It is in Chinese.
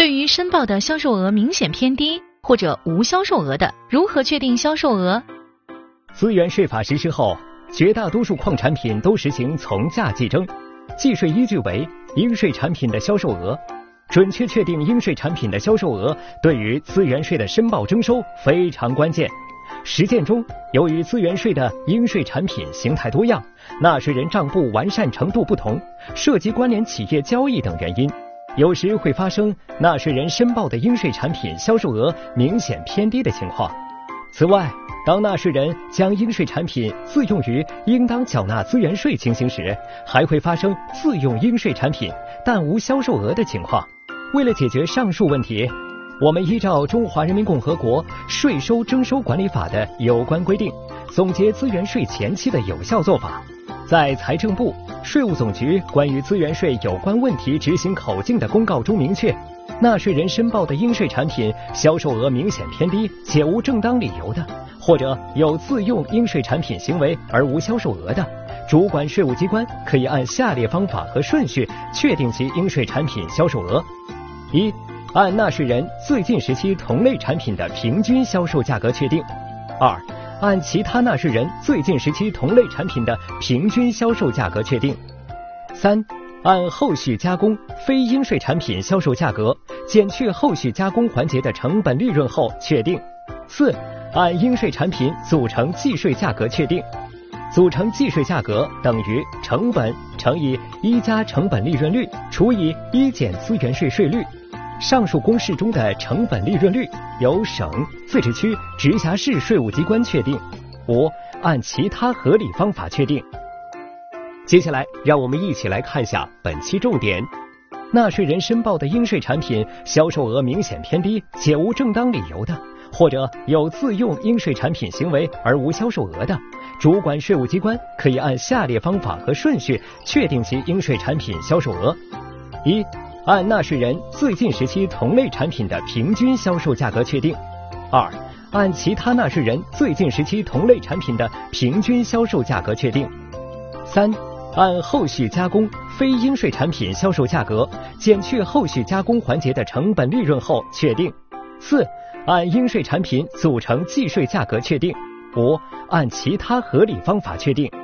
对于申报的销售额明显偏低或者无销售额的，如何确定销售额？ 资源税法实施后，绝大多数矿产品都实行从价计征，计税依据为应税产品的销售额。准确确定应税产品的销售额，对于资源税的申报征收非常关键。实践中，由于资源税的应税产品形态多样，纳税人账簿完善程度不同，涉及关联企业交易等原因，有时会发生纳税人申报的应税产品销售额明显偏低的情况。此外，当纳税人将应税产品自用于应当缴纳资源税情形时，还会发生自用应税产品但无销售额的情况。为了解决上述问题，我们依照《中华人民共和国税收征收管理法》的有关规定，总结资源税前期的有效做法，在财政部、税务总局关于资源税有关问题执行口径的公告中明确，纳税人申报的应税产品销售额明显偏低且无正当理由的，或者有自用应税产品行为而无销售额的，主管税务机关可以按下列方法和顺序确定其应税产品销售额：一、按纳税人最近时期同类产品的平均销售价格确定；二、按其他纳税人最近时期同类产品的平均销售价格确定；三、按后续加工非应税产品销售价格减去后续加工环节的成本利润后确定；四、按应税产品组成计税价格确定。组成计税价格等于成本乘以1加成本利润率除以1减资源税税率。上述公式中的成本利润率由省、自治区、直辖市税务机关确定。五、按其他合理方法确定。接下来，让我们一起来看下本期重点：纳税人申报的应税产品销售额明显偏低且无正当理由的，或者有自用应税产品行为而无销售额的，主管税务机关可以按下列方法和顺序确定其应税产品销售额：一、按纳税人最近时期同类产品的平均销售价格确定；二、按其他纳税人最近时期同类产品的平均销售价格确定；三、按后续加工非应税产品销售价格减去后续加工环节的成本利润后确定；四、按应税产品组成计税价格确定；五、按其他合理方法确定。